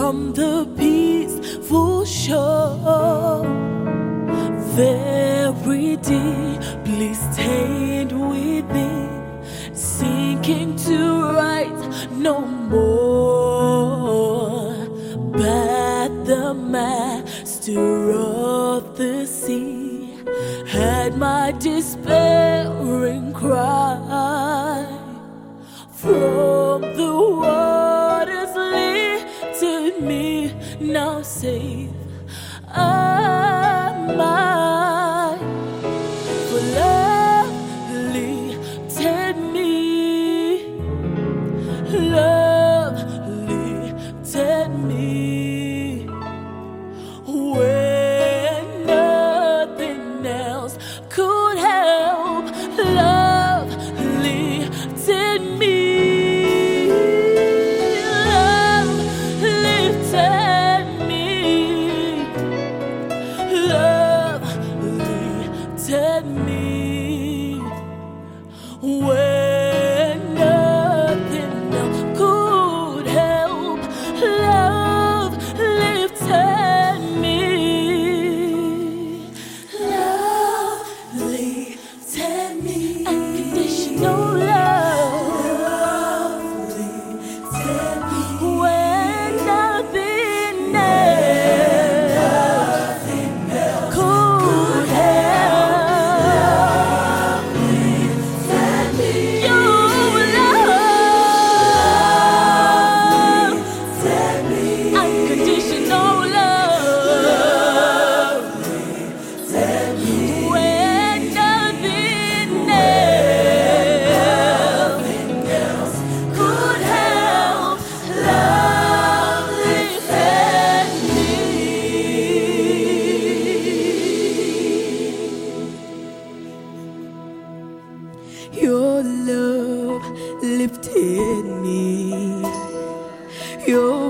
from the peaceful shore, very deeply stained with thee, sinking to rise no more. But the master of the sea had my despairing cry. From the waters lifted me, now safe am I. For love lifted me, love lifted me, when nothing else could help. Love lifted me. Me when nothing else could help. Love lifted me. Love lifted me. Unconditional love lifted me when nothing else could help. Your love lifted me. Your